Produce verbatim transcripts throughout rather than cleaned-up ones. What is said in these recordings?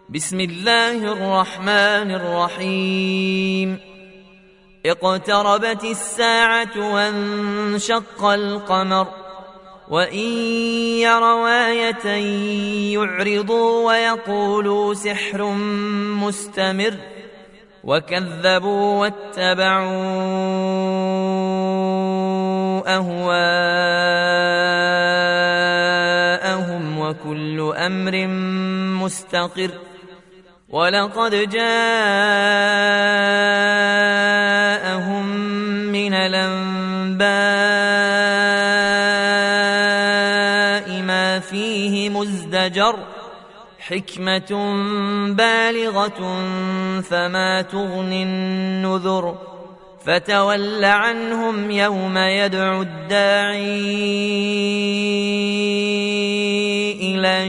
بسم الله الرحمن الرحيم. اقتربت الساعة وانشق القمر وإن يروا آية يعرضوا ويقولوا سحر مستمر وكذبوا واتبعوا أهواءهم وكل أمر مستقر. ولقد جاءهم من الأنباء ما فيه مزدجر حكمة بالغة فما تغني النذر. فتول عنهم يوم يدعو الداعي إلى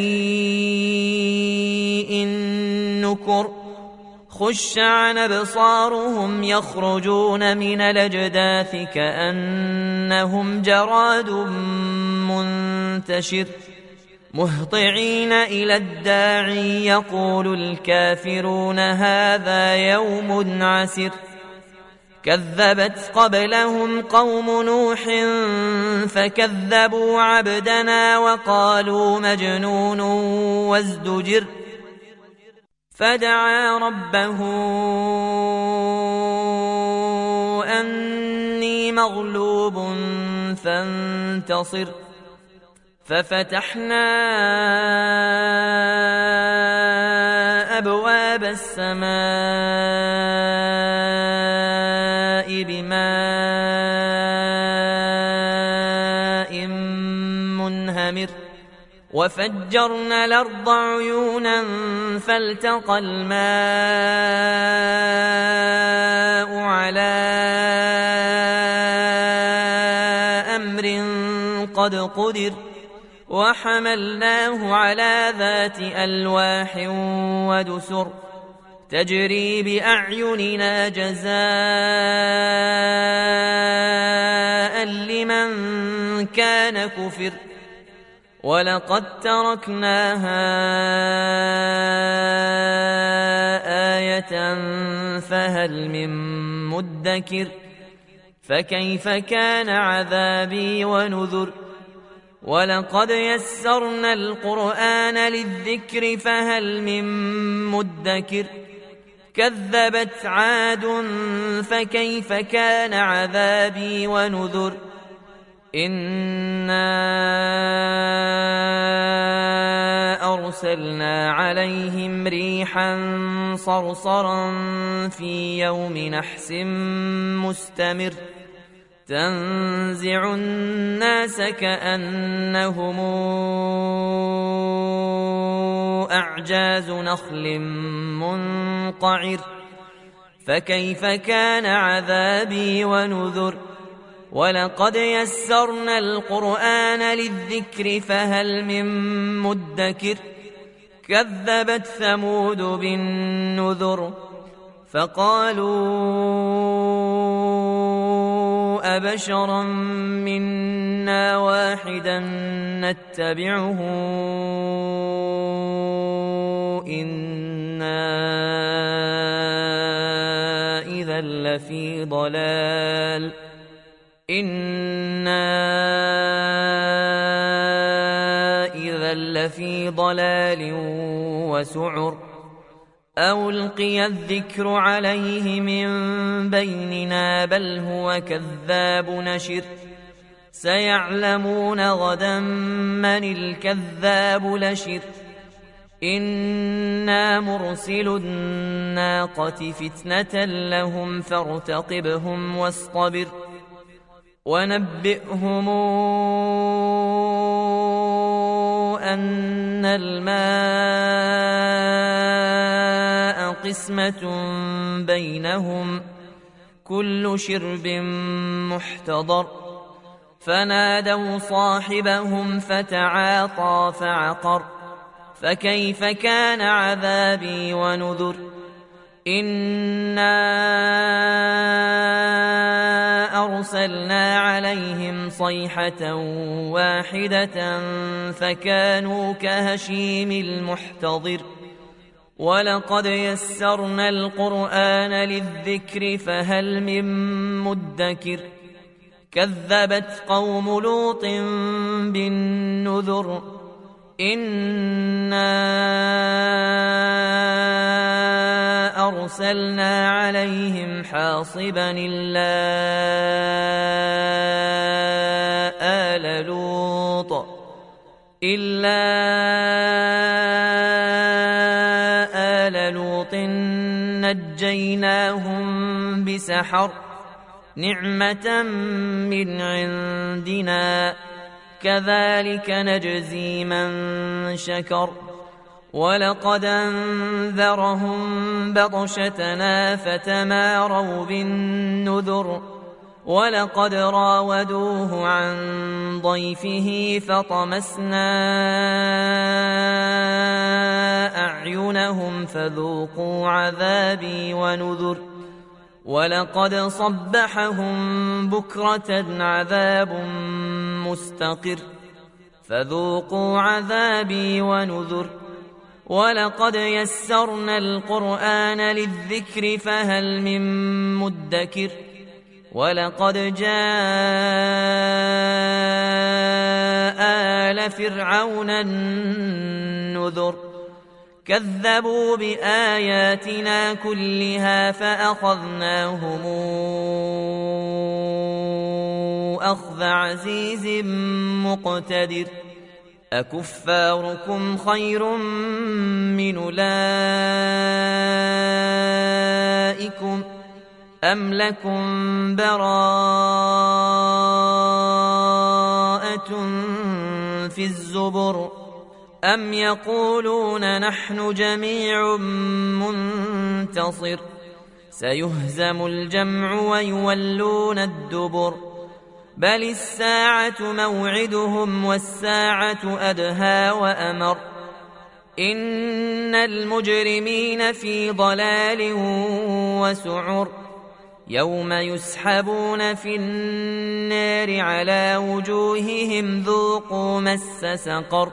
شيء نكر. خش عن أبصارهم يخرجون من الأجداث كأنهم جراد منتشر مهطعين إلى الداعي يقول الكافرون هذا يوم عسر. كذبت قبلهم قوم نوح فكذبوا عبدنا وقالوا مجنون وازدجر. فدعا ربه أني مغلوب فانتصر. ففتحنا أبواب السماء بماء منهمر وفجرنا الأرض عيونا فالتقى الماء على أمر قد قدر وحملناه على ذات ألواح ودسر تجري بأعيننا جزاء لمن كان كفر. ولقد تركناها آية فهل من مدكر. فكيف كان عذابي ونذر. ولقد يسرنا القرآن للذكر فهل من مدكر. كذبت عاد فكيف كان عذابي ونذر. إنا أرسلنا عليهم ريحا صرصرا في يوم نحس مستمر تنزع الناس كأنهم أعجاز نخل منقعر. فكيف كان عذابي ونذر. ولقد يسرنا القرآن للذكر فهل من مدكر. كذبت ثمود بالنذر فقالوا أبشرا منا واحدا نتبعه إنا إذا لفي ضلال إنا إذا لفي ضلال وسعر. أو ألقي الذكر عليه من بيننا بل هو كذاب نشر. سيعلمون غدا من الكذاب لشر. إنا مرسل الناقة فتنة لهم فارتقبهم واصطبر. ونبئهم أن الماء قسمة بينهم كل شرب محتضر. فنادوا صاحبهم فتعاطى فعقر. فكيف كان عذابي ونذر. إنا أرسلنا عليهم صيحة واحدة فكانوا كهشيم المحتضر ولقد يسرنا القرآن للذكر فهل من مدكر كذبت قوم لوط بالنذر إنا أرسلنا عليهم حاصبا إلا آل لوط إلا آل لوط نجيناهم بسحر نعمة من عندنا كذلك نجزي من شكر ولقد أنذرهم بطشتنا فتماروا بالنذر ولقد راودوه عن ضيفه فطمسنا أعينهم فذوقوا عذابي ونذر ولقد صبحهم بكرة عذاب مستقر فذوقوا عذابي ونذر ولقد يسرنا القرآن للذكر فهل من مدكر ولقد جاء آل فرعون النذر كذبوا بآياتنا كلها فأخذناهم أخذ عزيز مقتدر أكفاركم خير من أولئكم أم لكم براءة في الزبر أم يقولون نحن جميع منتصر سيهزم الجمع ويولون الدبر بل الساعة موعدهم والساعة أدهى وأمر إن المجرمين في ضلال وسعر يوم يسحبون في النار على وجوههم ذوقوا مس سقر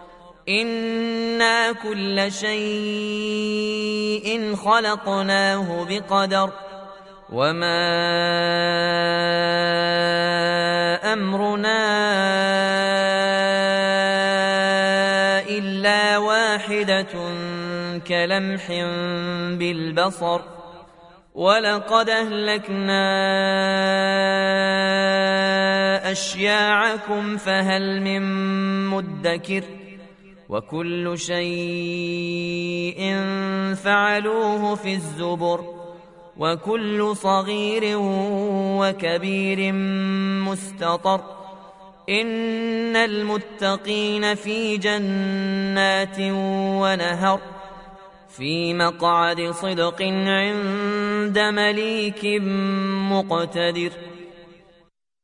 إنا كل شيء خلقناه بقدر وما أمرنا إلا واحدة كلمح بالبصر ولقد أهلكنا أشياعكم فهل من مدكر وكل شيء فعلوه في الزبر وكل صغير وكبير مستطر إن المتقين في جنات ونهر في مقعد صدق عند مليك مقتدر